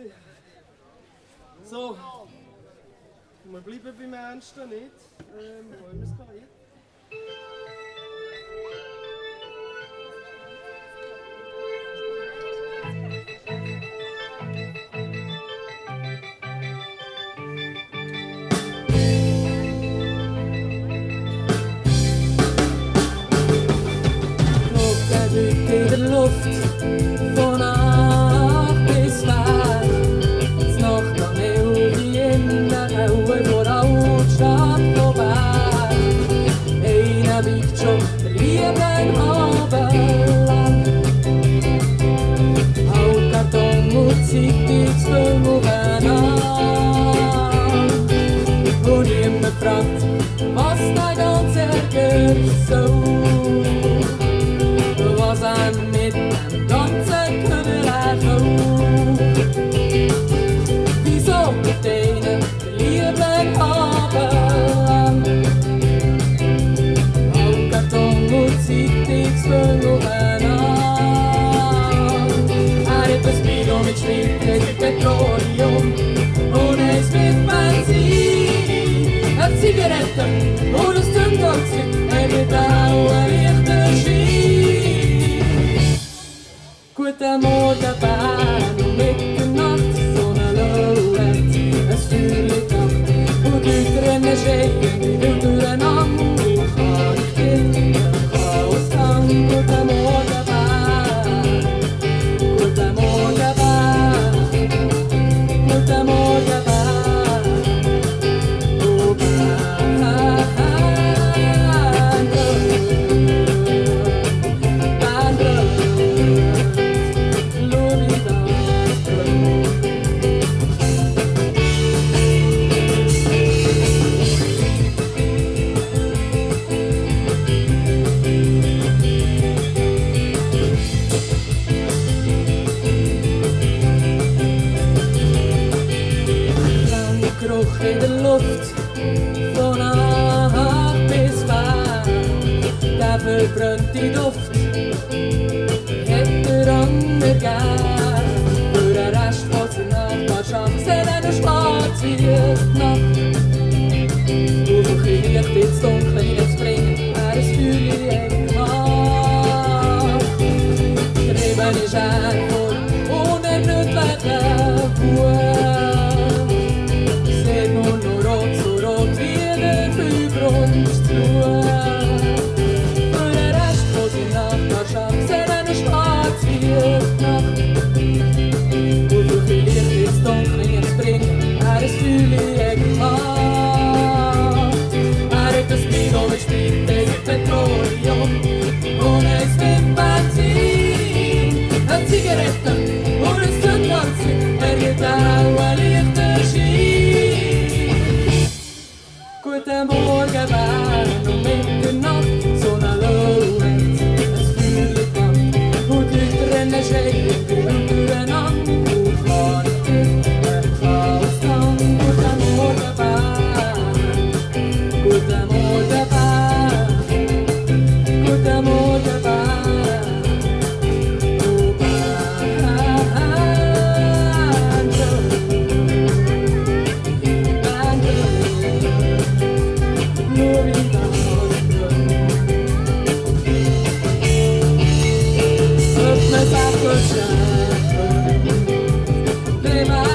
So, wir bleiben beim Ernsten, nicht? Wo haben wir es gehabt? In der Luft von A bis Weg. Die Nacht am Himmel wie in der Hölle vor der Altstadt vorbei. Einer biegt schon der lieben Abend lang. Auch Karton und Zeitungsfilm aufeinander. Und immer fragt, was der ganze Ärger soll. Was einem mit dem ganzen Körper kommt. Wieso mit denen lieben Abend? Auch Karton und Zeitungsfilm aufeinander. Hat ein Speedo mit Sprit, Petroleum und eins mit Benzin. Eine Zigarette und ein Zündholzchen, mit blauen Lichterschein. Guten Morgen, Bern, und Mitternachtssonne lauert. Es fühlt an, und die Leute rennen schreien, wie wild durcheinander. Und kann ich finden, Chaos kann. Guten Morgen, Bern. Guten Morgen, Bern. Guten Morgen, Bern. Oh, Bern. Geruch in der Luft von A bis W. Der verbrannte Duft hätte der andere gern. Für den Rest von seiner Nachbarschaft eine schwarz wie die Nacht. Und ein bisschen Licht ins Dunkle hineinzubringen, wäre ein Feuer in der Nacht. Getrieben ist von unergründlichen Wut. Nur rot, so rot wie der Frühbrunstflur. Für den Rest von seiner Nachbarschaft eine schwarz wie die Nacht. Und durch die Licht ins Dunkel hineinzubringen, ein Feuer gemacht. Hat ein Speedo mit Sprit, mit Petroleum und eins mit Benzin. Eine Zigarette und ein Zündholzchen, gibt auch ein Lichterschein. Guten Morgen, Bern, und Mitternacht, Sonne lauert. Es fühlt an, und die Leute rennen schreien, wie wild durcheinander. Und kann ich finden, Chaos kann. Guten Morgen, Bern. Guten Morgen, Bern. Guten Morgen, Bern. Oh, Bern. Öppna Sachen, Schäfer,